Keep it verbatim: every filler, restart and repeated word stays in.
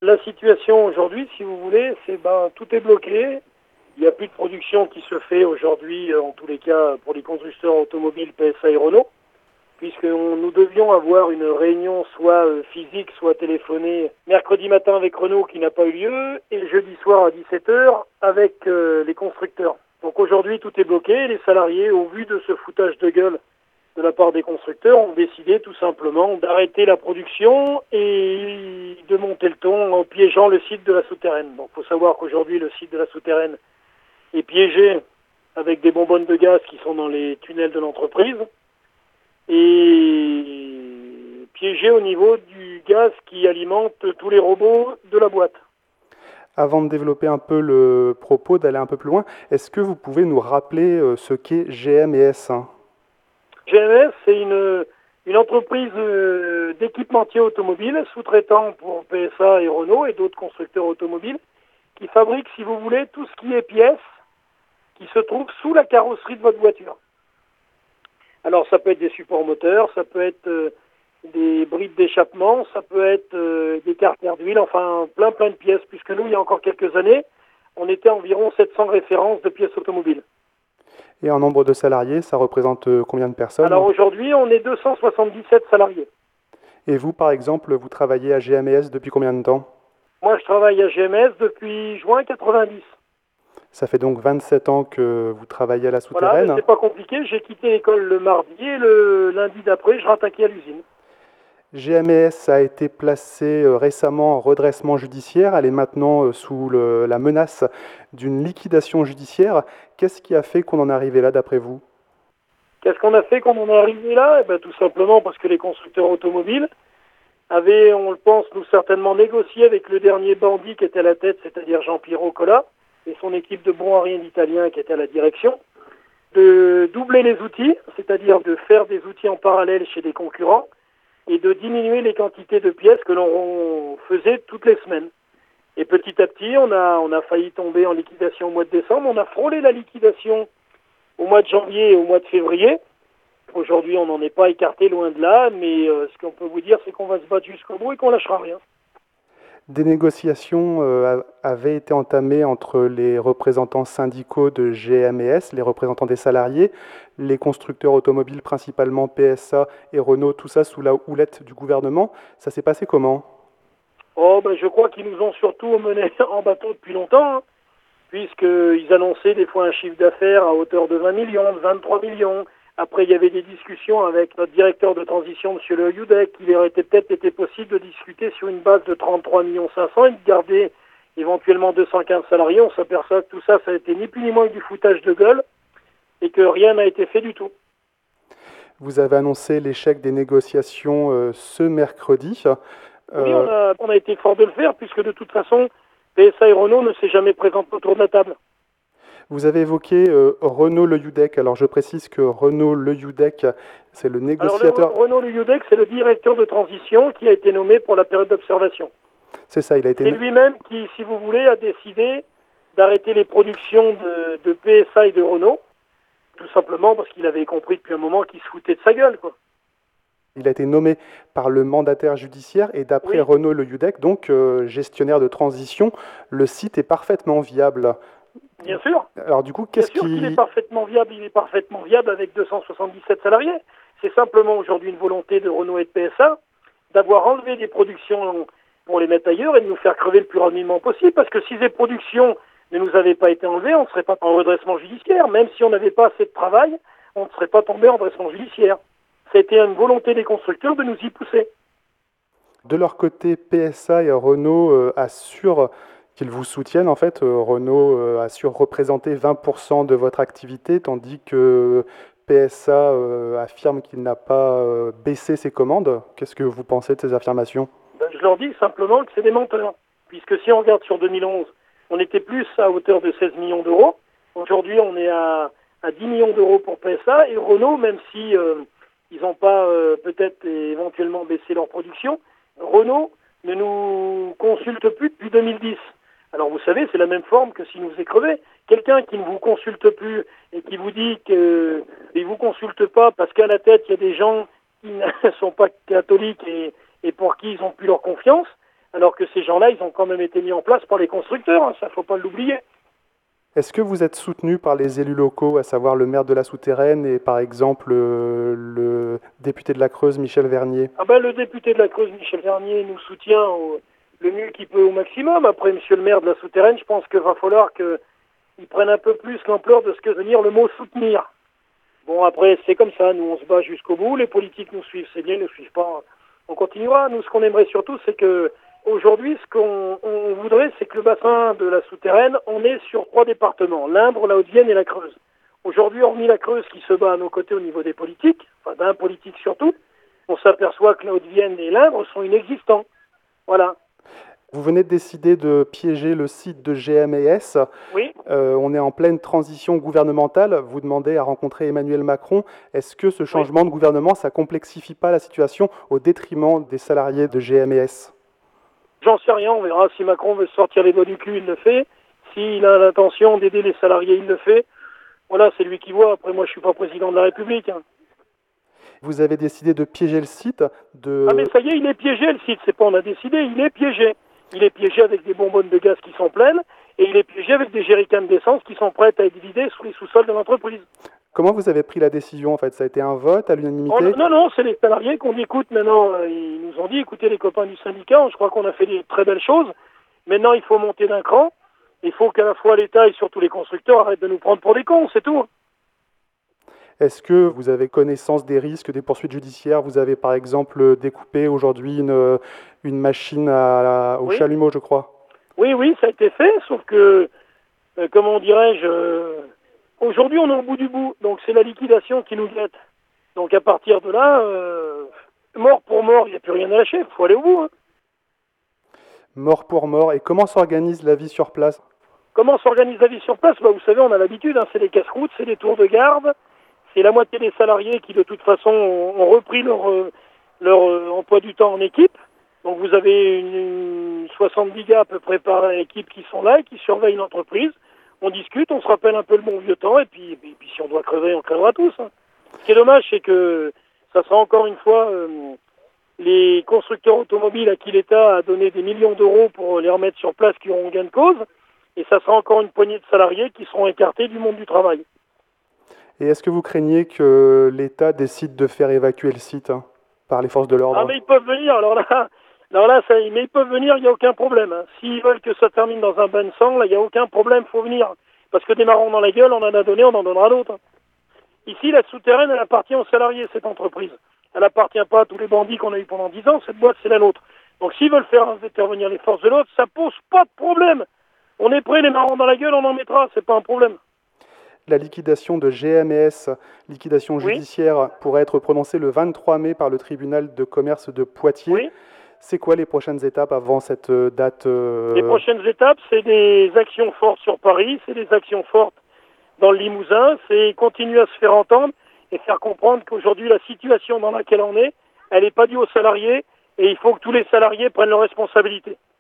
La situation aujourd'hui, si vous voulez, c'est ben tout est bloqué. Il n'y a plus de production qui se fait aujourd'hui, en tous les cas pour les constructeurs automobiles P S A et Renault, puisque nous devions avoir une réunion soit physique, soit téléphonée mercredi matin avec Renault qui n'a pas eu lieu, et jeudi soir à dix-sept heures avec euh, les constructeurs. Donc aujourd'hui tout est bloqué, les salariés, au vu de ce foutage de gueule de la part des constructeurs, ont décidé tout simplement d'arrêter la production et de monter le ton en piégeant le site de la souterraine. Donc il faut savoir qu'aujourd'hui le site de la souterraine est piégé avec des bonbonnes de gaz qui sont dans les tunnels de l'entreprise et piégé au niveau du gaz qui alimente tous les robots de la boîte. Avant de développer un peu le propos, d'aller un peu plus loin, est-ce que vous pouvez nous rappeler ce qu'est G M et S? G M S, c'est une, une entreprise d'équipementier automobile, sous-traitant pour P S A et Renault et d'autres constructeurs automobiles, qui fabrique, si vous voulez, tout ce qui est pièces qui se trouvent sous la carrosserie de votre voiture. Alors ça peut être des supports moteurs, ça peut être euh, des brides d'échappement, ça peut être euh, des carters d'huile, enfin plein plein de pièces, puisque nous, il y a encore quelques années, on était environ sept cents références de pièces automobiles. Et en nombre de salariés, ça représente combien de personnes? Alors aujourd'hui, on est deux cent soixante-dix-sept salariés. Et vous, par exemple, vous travaillez à G M et S depuis combien de temps? Moi, je travaille à G M S depuis juin quatre-vingt-dix. Ça fait donc vingt-sept ans que vous travaillez à la Voilà, souterraine. mais c'est pas compliqué. J'ai quitté l'école le mardi et le lundi d'après, je rattaquais à l'usine. G M et S a été placée récemment en redressement judiciaire. Elle est maintenant sous le, la menace d'une liquidation judiciaire. Qu'est-ce qui a fait qu'on en est arrivé là, d'après vous? Qu'est-ce qu'on a fait quand on est arrivé là? Eh ben, tout simplement parce que les constructeurs automobiles avaient, on le pense, nous certainement négocié avec le dernier bandit qui était à la tête, c'est-à-dire Jean-Pierre Colla, et son équipe de bons à rien d'Italiens qui était à la direction, de doubler les outils, c'est-à-dire de faire des outils en parallèle chez des concurrents, et de diminuer les quantités de pièces que l'on faisait toutes les semaines. Et petit à petit, on a, on a failli tomber en liquidation au mois de décembre, on a frôlé la liquidation au mois de janvier et au mois de février. Aujourd'hui, on n'en est pas écarté, loin de là, mais euh, ce qu'on peut vous dire, c'est qu'on va se battre jusqu'au bout et qu'on lâchera rien. Des négociations euh, avaient été entamées entre les représentants syndicaux de G M et S, les représentants des salariés, les constructeurs automobiles, principalement P S A et Renault, tout ça sous la houlette du gouvernement. Ça s'est passé comment? Oh, ben, je crois qu'ils nous ont surtout menés en bateau depuis longtemps, hein, puisqu'ils annonçaient des fois un chiffre d'affaires à hauteur de vingt millions, de vingt-trois millions. Après, il y avait des discussions avec notre directeur de transition, M. Le Youdek, qu'il aurait peut-être été possible de discuter sur une base de trente-trois millions cinq cents et de garder éventuellement deux cent quinze salariés. On s'aperçoit que tout ça, ça a été ni plus ni moins que du foutage de gueule et que rien n'a été fait du tout. Vous avez annoncé l'échec des négociations euh, ce mercredi. Euh... Oui, on a, on a été fort de le faire, puisque de toute façon, P S A et Renault ne s'est jamais présenté autour de la table. Vous avez évoqué euh, Renaud Le Youdek. Alors je précise que Renaud Le Youdek, c'est le négociateur... Alors le, Renaud Le Youdek, c'est le directeur de transition qui a été nommé pour la période d'observation. C'est ça, il a été... C'est lui-même qui, si vous voulez, a décidé d'arrêter les productions de, de P S A et de Renault, tout simplement parce qu'il avait compris depuis un moment qu'il se foutait de sa gueule, quoi. Il a été nommé par le mandataire judiciaire et d'après oui. Renaud Le Youdek, donc euh, gestionnaire de transition, le site est parfaitement viable. Bien sûr. Alors du coup, qu'est-ce Bien sûr qui... qu'il est parfaitement viable, il est parfaitement viable avec deux cent soixante-dix-sept salariés. C'est simplement aujourd'hui une volonté de Renault et de P S A d'avoir enlevé des productions pour les mettre ailleurs et de nous faire crever le plus rapidement possible, parce que si ces productions ne nous avaient pas été enlevées, on ne serait pas en redressement judiciaire. Même si on n'avait pas assez de travail, on ne serait pas tombé en redressement judiciaire. C'était une volonté des constructeurs de nous y pousser. De leur côté, P S A et Renault euh, assurent qu'ils vous soutiennent. En fait, euh, Renault euh, assure représenter vingt pour cent de votre activité, tandis que P S A euh, affirme qu'il n'a pas euh, baissé ses commandes. Qu'est-ce que vous pensez de ces affirmations? Ben, je leur dis simplement que c'est des menteurs. Puisque si on regarde sur deux mille onze, on était plus à hauteur de seize millions d'euros. Aujourd'hui, on est à, à dix millions d'euros pour P S A. Et Renault, même si euh, ils n'ont pas euh, peut-être éventuellement baissé leur production, Renault ne nous consulte plus depuis deux mille dix. Alors vous savez, c'est la même forme que s'il nous faisait crever. Quelqu'un qui ne vous consulte plus et qui vous dit qu'il ne vous consulte pas parce qu'à la tête, il y a des gens qui ne sont pas catholiques et, et pour qui ils n'ont plus leur confiance, alors que ces gens-là, ils ont quand même été mis en place par les constructeurs, hein, ça faut pas l'oublier. Est-ce que vous êtes soutenu par les élus locaux, à savoir le maire de la Souterraine et par exemple euh, le député de la Creuse, Michel Vernier? Ah ben, le député de la Creuse, Michel Vernier, nous soutient au, le mieux qu'il peut au maximum. Après, monsieur le maire de la Souterraine, je pense qu'il va falloir qu'il prenne un peu plus l'ampleur de ce que veut dire le mot soutenir. Bon, après, c'est comme ça, nous on se bat jusqu'au bout, les politiques nous suivent, c'est bien, ils ne nous suivent pas, on continuera. Nous, ce qu'on aimerait surtout, c'est que aujourd'hui, ce qu'on on voudrait, c'est que le bassin de la Souterraine, on est sur trois départements, l'Indre, la Haute-Vienne et la Creuse. Aujourd'hui, hormis la Creuse qui se bat à nos côtés au niveau des politiques, enfin d'un politique surtout, on s'aperçoit que la Haute-Vienne et l'Indre sont inexistants. Voilà. Vous venez de décider de piéger le site de G M E S. Oui. Euh, on est en pleine transition gouvernementale. Vous demandez à rencontrer Emmanuel Macron. Est-ce que ce changement oui. de gouvernement, ça complexifie pas la situation au détriment des salariés de G M E S? J'en sais rien. On verra si Macron veut sortir les doigts du cul, il le fait. S'il a l'intention d'aider les salariés, il le fait. Voilà, c'est lui qui voit. Après, moi, je suis pas président de la République. Hein. Vous avez décidé de piéger le site de... Ah mais ça y est, il est piégé le site. C'est pas on a décidé, il est piégé. Il est piégé avec des bonbonnes de gaz qui sont pleines et il est piégé avec des jerrycans d'essence qui sont prêtes à être vidées sous les sous-sols de l'entreprise. Comment vous avez pris la décision en fait? Ça a été un vote à l'unanimité? oh, Non, non, c'est les salariés qu'on dit écoute maintenant. Euh, ils nous ont dit écoutez les copains du syndicat, je crois qu'on a fait des très belles choses. Maintenant il faut monter d'un cran. Il faut qu'à la fois l'État et surtout les constructeurs arrêtent de nous prendre pour des cons, c'est tout. Est-ce que vous avez connaissance des risques des poursuites judiciaires? Vous avez par exemple découpé aujourd'hui une, une machine à, au oui. chalumeau, je crois. Oui, oui, ça a été fait, sauf que, euh, comment dirais-je, euh, aujourd'hui on est au bout du bout, donc c'est la liquidation qui nous guette. Donc à partir de là, euh, mort pour mort, il n'y a plus rien à lâcher, il faut aller au bout. Hein. Mort pour mort, et comment s'organise la vie sur place? Comment s'organise la vie sur place? Bah, vous savez, on a l'habitude, hein, c'est les casse-routes, c'est les tours de garde. C'est la moitié des salariés qui, de toute façon, ont repris leur, leur emploi du temps en équipe. Donc vous avez une, une soixante-dix gars à peu près par équipe qui sont là et qui surveillent l'entreprise. On discute, on se rappelle un peu le bon vieux temps et puis, et puis si on doit crever, on crèvera tous. Hein. Ce qui est dommage, c'est que ça sera encore une fois euh, les constructeurs automobiles à qui l'État a donné des millions d'euros pour les remettre sur place qui auront gain de cause. Et ça sera encore une poignée de salariés qui seront écartés du monde du travail. Et est-ce que vous craignez que l'État décide de faire évacuer le site hein, par les forces de l'ordre? Ah mais ils peuvent venir, alors là, alors là ça, mais ils peuvent venir, il n'y a aucun problème. Hein. S'ils veulent que ça termine dans un bain de sang, là, il n'y a aucun problème, il faut venir. Parce que des marrons dans la gueule, on en a donné, on en donnera d'autres. Hein. Ici, la Souterraine, elle appartient aux salariés, cette entreprise. Elle n'appartient pas à tous les bandits qu'on a eu pendant dix ans, cette boîte, c'est la nôtre. Donc s'ils veulent faire intervenir les forces de l'ordre, ça pose pas de problème. On est prêt, les marrons dans la gueule, on en mettra, c'est pas un problème. La liquidation de G M E S, liquidation judiciaire, oui. pourrait être prononcée le vingt-trois mai par le tribunal de commerce de Poitiers. Oui. C'est quoi les prochaines étapes avant cette date euh... Les prochaines étapes, c'est des actions fortes sur Paris, c'est des actions fortes dans le Limousin, c'est continuer à se faire entendre et faire comprendre qu'aujourd'hui, la situation dans laquelle on est, elle n'est pas due aux salariés et il faut que tous les salariés prennent leurs responsabilités.